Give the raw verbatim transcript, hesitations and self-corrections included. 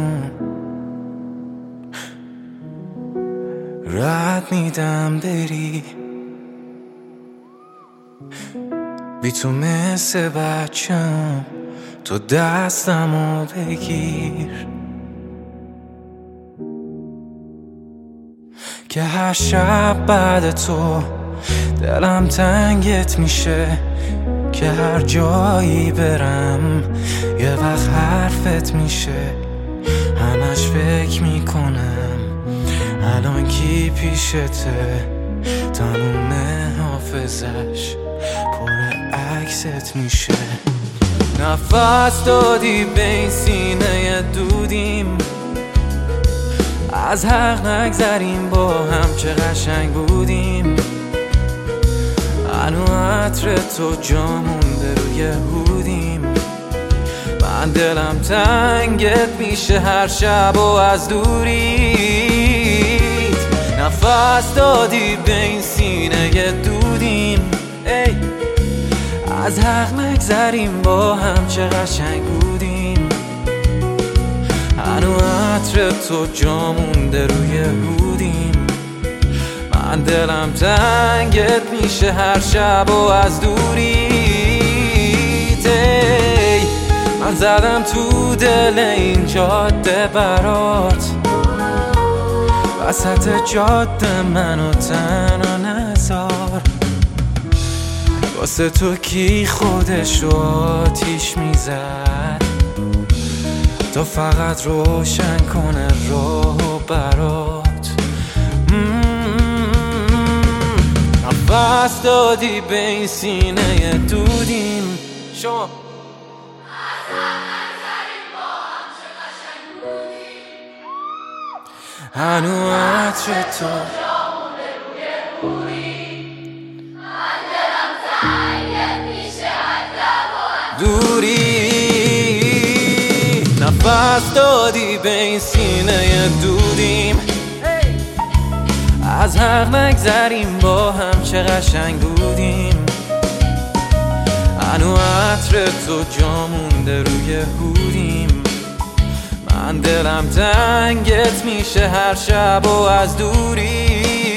کن، رد میدم بری، بی تو مثل بچم، تو دستمو بگیر که هر شب بعد تو دلم تنگت میشه، که هر جایی برم یه وقت حرفت میشه. همش فکر میکنم الان کی پیشته، تموم حافظش پر عکست میشه. نفس دادی به این سینه دودیم، از حق نگذریم با هم چه قشنگ بودیم. هنو عطر تو جا مونده روی هودیم، من دلم تنگت میشه هر شب و از دوریت. نفس دادی به این سینه دودیم، ای از حق نگذریم با هم چه قشنگ بودیم. هنو عطر تو جا مونده روی هودیم، من دلم تنگت میشه هر شب و از دوریت. ای من زدم تو دل این جاده برات، وسط جاده منو تنها نذار. واسه تو کی خودش رو آتیش میزد، تو فقط روشن کنه راهو برات. نفس دادی به این سینه دودیم، شما هنو عطر تو دوری. نفس دادی به این سینه دودیم، از حق نگذریم با هم چه قشنگ بودیم. هنو عطر تو جا مونده روی هودیم، من دلم تنگت میشه هر شب و از دوری.